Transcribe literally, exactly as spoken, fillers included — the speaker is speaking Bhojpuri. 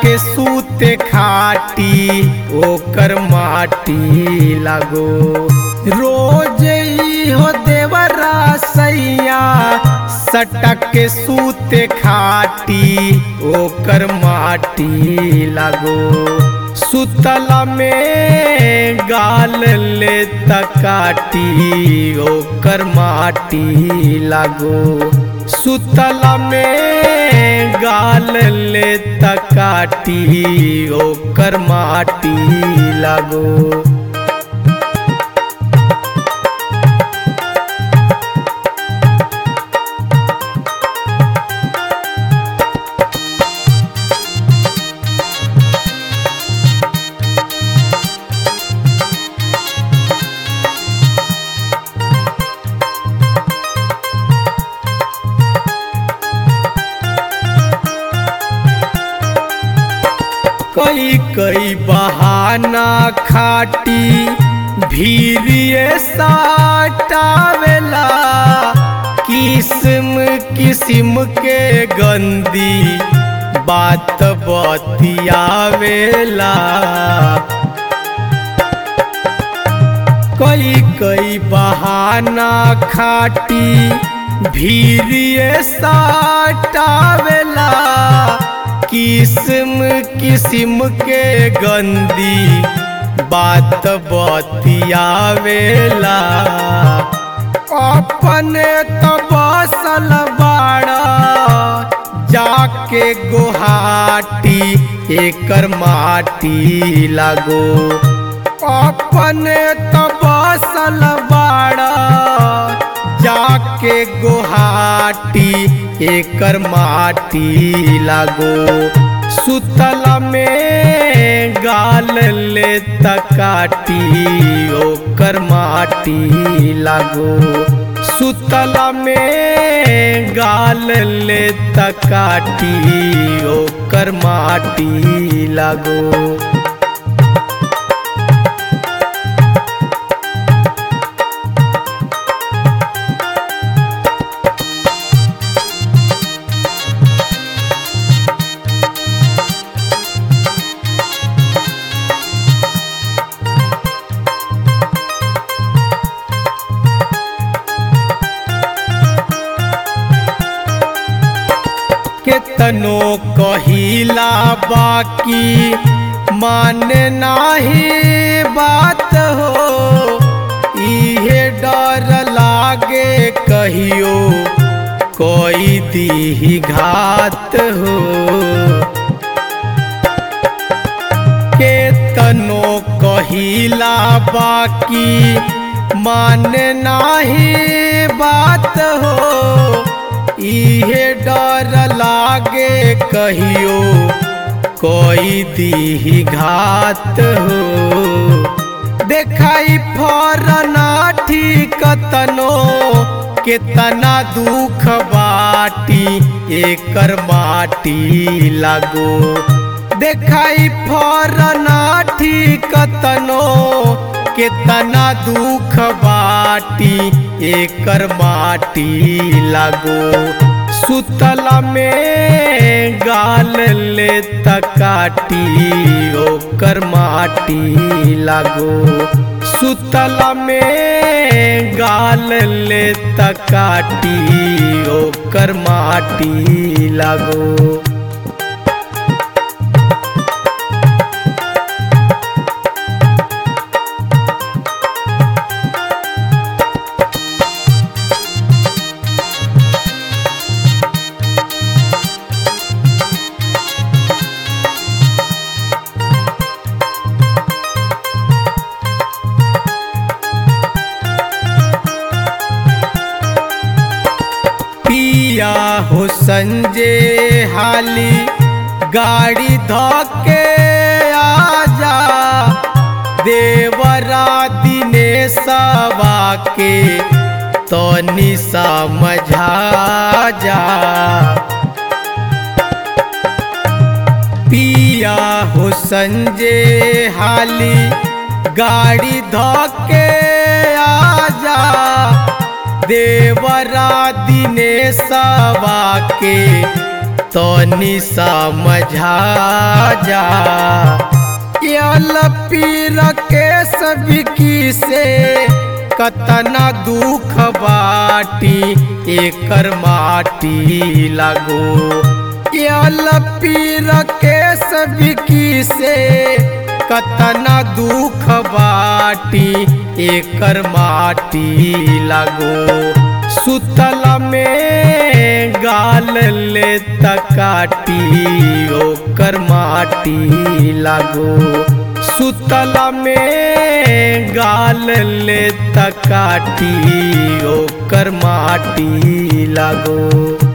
के सूते खाटी ओकर माटी लागो। रोज ई हो देवरा सैया सटक के सूते खाटी ओकर माटी लागो। सुतला में गाल ले तकाटी ओकर माटी लागो। सुतला में गाल ले तकाटी ओकर माटी लागो। कई कई बहाना खाटी भीरिए साटावेला। किस्म किस्म के गंदी बात बतियावेला। कई कई बहाना खाटी भीरिए साटावेला। किस्म किस्म के गंदी बात बतियावेला। अपने तो बसल बाड़ा जाके गुहाटी एकर माटी लागो। अपने तो बसल बाड़ा जाके गुहाटी एकर माटी लागो। सुतला में गाल ले तकाटी ओकर माटी लागो। सुतला में गाल ले तकाटी ओकर माटी लागो। केतनो कहिला बाकी माने नाही बात हो। इहे डर लागे कहियो कोई दी घात हो। केतनो कहिला बाकी माने नाही बात हो। इहे डर लागे कहियो कोई दी घात हो। देखाई फरना ठीक तनो केतना दुख बाटी एकर माटी लागो। देखाई फरना ठीक तनो केतना दुख बाटी एकर माटी लागो। सुतला में गाल ले तकाटी ओकर माटी लागो। सुतला में गाल ले तकाटी ओकर माटी लागो। पिया हो संजय हाली गाड़ी धोके आजा। देवरा दिनेशवा के तनी समझा जा। पिया हो संजय हाली गाड़ी धोके आजा। देवरा दिनेशवा के तनी समझा जा। यल पीर के सभी की से कतना दुख बाटी एकर माटी लागो। यल पीर के सभी की से कतना दुख बाटी एकर माटी लागो। सुतल में गाल ले तकाटी ओकर माटी लागो। सुतल में गाल ले तकाटी ओकर माटी लागो।